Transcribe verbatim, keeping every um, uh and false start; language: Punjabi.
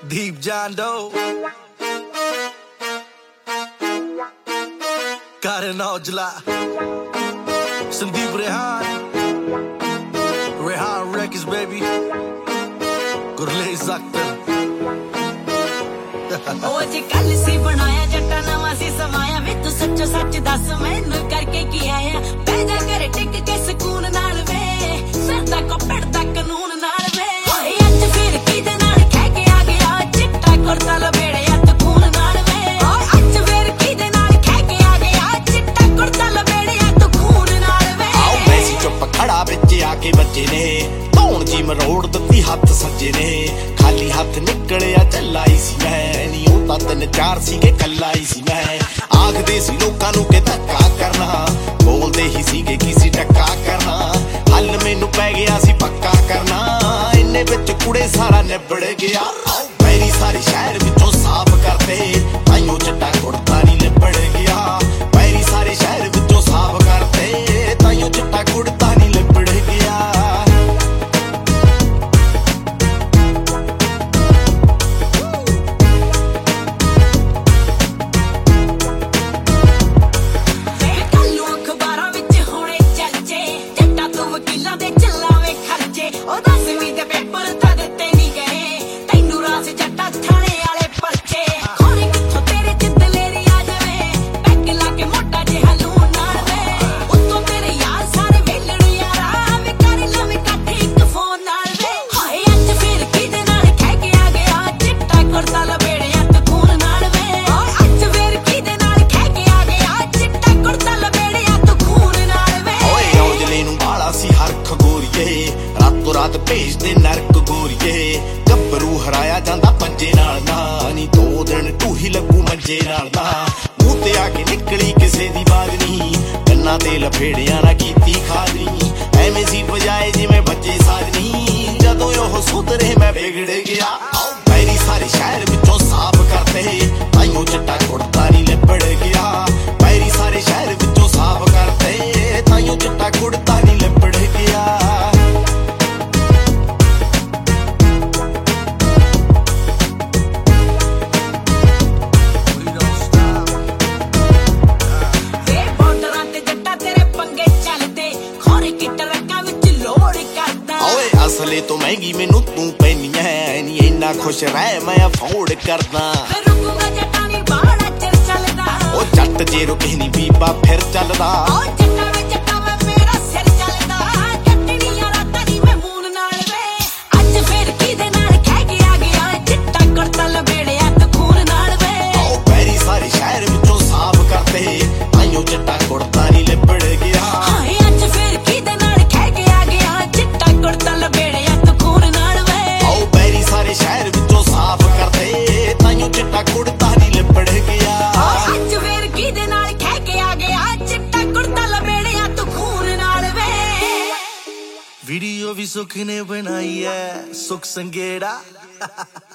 Deep John Doe, Karan Aujla, Sandeep Rehan, Rehan Records baby, Gurlez Akhtar. ਉਹ ਜੇ ਕੱਲ ਸੀ ਬਣਾਇਆ ਜੱਟਾ ਨਵਾਂ ਸੀ ਸਮਾਇਆ ਵੇ ਤੂੰ ਸੱਚੋ ਸੱਚ ਦੱਸ ਮੈਨੂੰ ਕਰਕੇ ਕੀ ਆਇਆ ਬਹਿ ਜਾ ਘਰੇ ਟਿਕ ਕੇ ਸਕੂਨ ਨਾਲ ਵੇ ਸਰਦਾ ਕੋ ਪੜਦਾ ਕਾਨੂੰਨ ਨਾਲ ਵੇ ਹੋਏ ਅੱਜ ਫਿਰ ਕਿਹਦੇ ਨਾਲ ਖਹਿ ਕੇ ਆ ਗਿਆ ਚਿੱਟਾ ਕੁਰਤਾ ਲਬੇੜਿਆ ਤੂੰ ਖੂਨ ਨਾਲ ਵੇ ਹੋਏ ਅੱਜ ਫਿਰ ਕਿਹਦੇ ਨਾਲ ਖਹਿ ਕੇ ਆ ਗਿਆ ਚਿੱਟਾ ਕੁਰਤਾ ਲਬੇੜਿਆ ਤੂੰ ਖੂਨ ਨਾਲ ਵੇ ਆਓ ਮੈਂ ਸੀ ਚੁੱਪ ਖੜਾ ਵਿੱਚ ਆ ਕੇ ਬੱਜੇ ਨੇ ਧੌਣ ਜੀ ਮਰੋੜ ਦਿੱਤੀ ਹੱਥ ਸੱਜੇ ਨੇ ਖਾਲੀ ਹੱਥ ਨਿਕਲਿਆ ਚੱਲਾਈ ਸੀ ਮੈਂ ਨੀ ਉਹ ਤਾਂ ਤਿੰਨ ਚਾਰ ਸੀਗੇ ਕੱਲਾ ਹੀ ਸੀ ਮੈਂ ਆਖਦੇ ਸੀ ਲੋਕਾਂ ਨੂੰ ਕਿ ਧੱਕਾ ਕਰਨਾ ਬੋਲਦੇ ਹੀ ਸੀਗੇ ਕਿਸੇ ਟੱਕਾ ਕਰਨਾ ਹੱਲ ਮੈਨੂੰ ਪੈ ਗਿਆ ਸੀ ਪੱਕਾ ਕਰਨਾ ਇੰਨੇ ਵਿੱਚ ਕੁੜੇ ਸਾਰਾ ਨਿਬੜ ਗਿਆ ਮੇਰੀ ਸਾਰੀ ਸ਼ਹਿਰ ਵਿੱਚੋਂ ਸਾਫ਼ ਕਰਦੇ ਆਈਓ ਚਿੱਟਾ ਕੁੜਤਾ ਨਹੀਂ ਨਿਬੜ ਗਿਆ ਮੇਰੀ ਸਾਰੇ ਸ਼ਹਿਰ ਵਿੱਚੋਂ ਸਾਫ਼ ਕਰਦੇ ਤਾਈਓ ਚਿੱਟਾ ਕੁੜਤਾ ਨਹੀਂ ਨਿਬੜ ਗਿਆ ਵਕੀਲਾਂ ਦੇ ਚੱਲਾਵੇ ਖਰਚੇ ਉਹ ਦਸਵੀਂ ਦੇ ਪੇਪਰ ਤਾਂ ਦਿੱਤੇ ਨਹੀਂ ਗਏ ਤੈਨੂੰ ਰਾਸ ਜੱਟਾ ਥਾਣੇ ਵਾਲੇ ਪਰਚੇ ਖੋਰੇ ਕਿੱਥੋਂ ਤੇਰੇ ਚ ਦਲੇਰੀ ਆ ਜਾਵੇ ਪੈਗ ਲਾ ਕੇ ਮੋਟਾ ਜਿਹਾ ਲੂਣ ਨਾਲ ਵੇ ਉੱਤੋਂ ਤੇਰੇ ਯਾਰ ਸਾਰੇ ਵੇਲੜ ਯਾਰਾ ਵੇ ਕਰ ਲਵੇਂ ਕੱਠ ਇੱਕ ਫੋਨ ਨਾਲ ਵੇ ਹਾਏ ਅੱਜ ਫਿਰ ਕਿਹਦੇ ਨਾਲ ਖਹਿ ਕੇ ਆ ਗਿਆ ਚਿੱਟਾ ਕੁਰਤਾ ਲਬੇੜਿਆ ਤੂੰ ਖੂਨ ਨਾਲ ਵੇ ਅੱਜ ਫਿਰ ਕਿਹਦੇ ਨਾਲ ਖਹਿ ਕੇ ਆ ਗਿਆ ਚਿੱਟਾ ਕੁਰਤਾ ਲਬੇੜਿਆ ਤੂੰ ਖੂਨ ਨਾਲ ਵੇ ਓਏ ਔਜਲੇ ਨੂੰ ਬਾਲਾ ਸੀ ਹਰਖ ਗੋਰੀਏ ਰਾਤੋਂ ਰਾਤ ਭੇਜਦੇ ਨਰਕ ਗੋਰੀਏ ਗੱਭਰੂ ਹਰਾਇਆ ਜਾਂਦਾ ਪੰਜੇ ਨਾਲ ਨਾ ਨੀ ਦੋ ਦਿਨ ਢੂਹੀ ਲੱਗੂ ਮੰਜੇ ਨਾਲ ਦਾ ਮੂੰਹ ਤੇ ਆ ਕੇ ਨਿਕਲੀ ਕਿਸੇ ਦੀ ਬਾਗ ਨਹੀਂ ਕੰਨਾਂ ਤੇ ਲਫੇੜਿਆਂ ਨਾ ਕੀਤੀ ਖਾਦਨੀ ਐਵੇਂ ਸੀ ਵਜਾਏ ਜਿਵੇਂ ਬੱਚੇ ਸਾਜਨੀ ਜਦੋਂ ਉਹ ਸੁਧਰੇ ਮੈਂ ਵਿਗੜ ਗਿਆ ਮੇਰੀ ਸਾਰੀ ਸ਼ਹਿਰ ਵਿੱਚੋਂ ਸਾਫ਼ ਕਰਦੇ ਤਾਈਓ ਚਿੱਟਾ ਕੁੜਤਾ ਨਹੀਂ ਲਿਬੜ ਗਿਆ ਮੇਰੀ ਸਾਰੇ ਸ਼ਹਿਰ ਵਿੱਚੋਂ ਸਾਫ਼ ਕਰਦੇ ਤਾਈਓ ਚਿੱਟਾ ਕੁੜਤਾ ਨਹੀਂ ਲਿਬੜ ਗਿਆ ਅਸਲੇ ਤੋਂ ਮਹਿੰਗੀ ਮੈਨੂੰ ਤੂੰ ਪੈਣੀ ਐ ਨੀ ਇੰਨਾ ਖੁਸ਼ ਰਹਿ ਮੈਂ ਅਫੋਰਡ ਕਰਦਾ ਰੁਕੂਗਾ ਜੱਟਾਂ ਵੀ ਬਾੜਾ ਚਿਰ ਚੱਲਦਾ ਉਹ ਜੱਟ ਜੇ ਰੁਕੇ ਨੀ ਬੀਬਾ ਫਿਰ ਚੱਲਦਾ ਉਹ ਜੱਟਾਂ ਵਿੱਚ ਜੱਟਾਂ ਵਾ ਮੇਰਾ ਸਿਰ ਚੱਲਦਾ ਜੱਟਣੀਆਂ ਰਾਤਾਂ ਦੀ ਮੈਂ ਮੂਨ ਨਾਲ ਵੇ ਅੱਜ ਫਿਰ ਕਿਹਦੇ ਨਾਲ ਖਹਿ ਕੇ ਆ ਗਿਆ ਚਿੱਟਾ ਕੁਰਤਾ ਲਬੇੜਿਆ ਤੂੰ ਖੂਨ ਨਾਲ ਵੇ ਉਹ ਪੈਰੀ ਸਾਰੇ ਸ਼ਹਿਰ ਵਿੱਚੋਂ ਸਾਫ਼ ਕਰਦੇ ਆਈਓ ਚਿੱਟਾ ਕੁੜਤਾ ਨਹੀਂ ਲਿਬੜ ਗਿਆ ਹਾਏ ਅੱਜ ਫਿਰ ਕਿਹਦੇ ਨਾਲ ਖਹਿ ਕੇ ਆ ਗਿਆ ਚਿੱਟਾ ਕੁਰਤਾ ਲਬੇੜਿਆ ਤੂੰ ਖੂਨ ਨਾਲ ਵੇ ਉਹ ਪੈਰੀ ਸਾਰੇ ਸ਼ਹਿਰ ਵਿੱਚੋਂ ਸਾਫ਼ ਕਰਦੇ ਤਾਈਓ ਚਿੱਟਾ ਕੁੜਤਾ ਨਹੀਂ ਲਿਬੜ ਗਿਆ ਅੱਜ ਫਿਰ ਕਿਹਦੇ ਨਾਲ ਖਹਿ ਕੇ ਆ ਗਿਆ ਚਿੱਟਾ ਕੁਰਤਾ ਲਬੇੜਿਆ ਤੂੰ ਖੂਨ ਨਾਲ ਵੇ ਵੀਡੀਓ ਵੀ ਸੁੱਖ ਨੇ ਬਣਾਈ ਐ ਸੁੱਖ ਸੰਗੇੜਾ